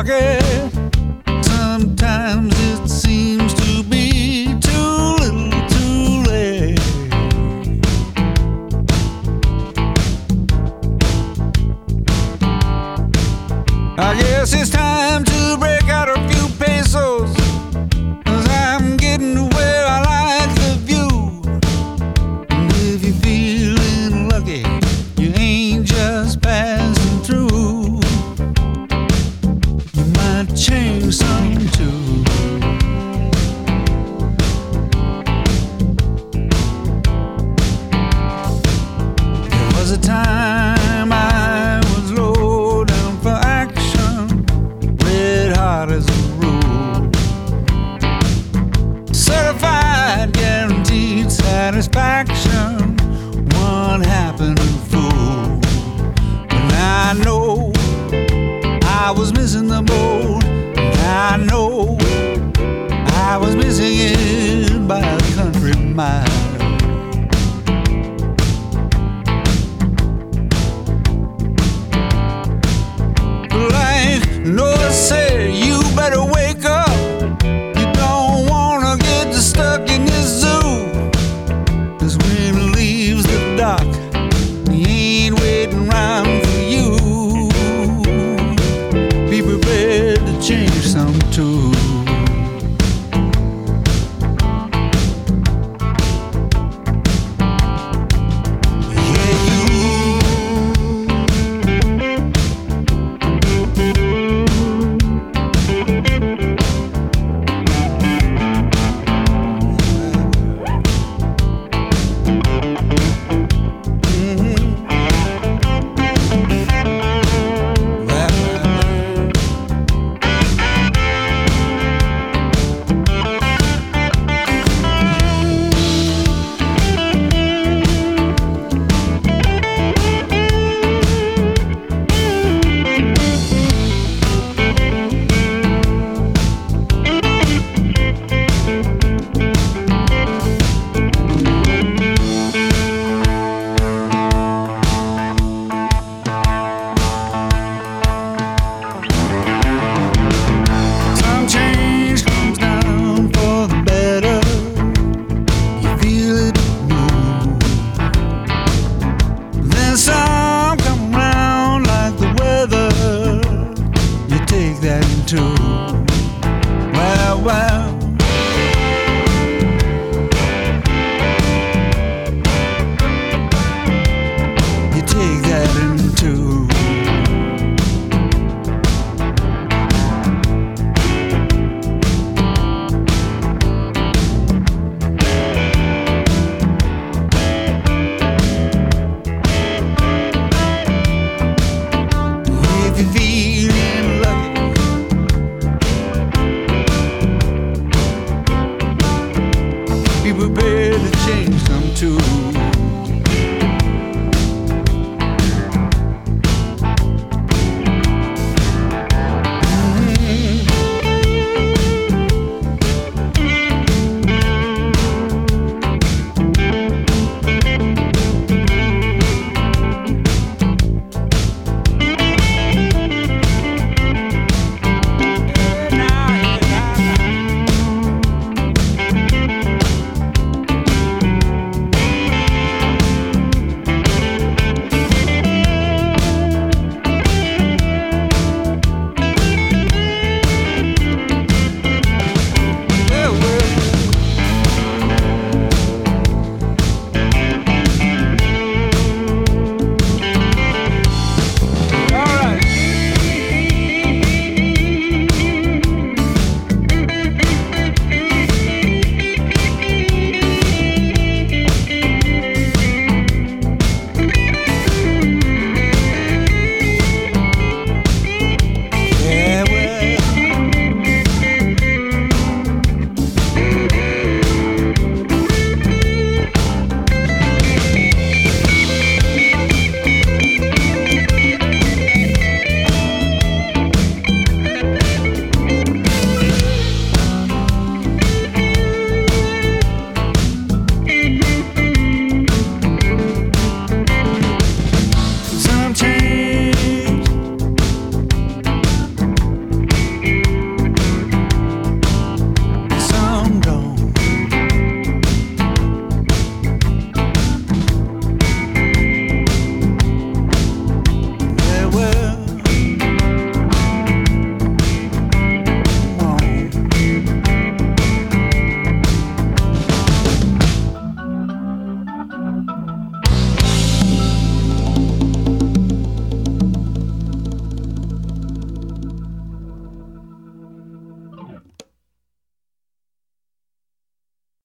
lucky. Sometimes it seems to be too little too late. I guess it's time to break out a few pesos, 'cause I'm getting to where I like the view. And if you're feeling lucky, you ain't just passing through. You might change some too. There was a time I was low down for action, red hot as a rule, certified guaranteed satisfaction, one happening fool. And I know I was missing the boat, and I know I was missing it by a country mile.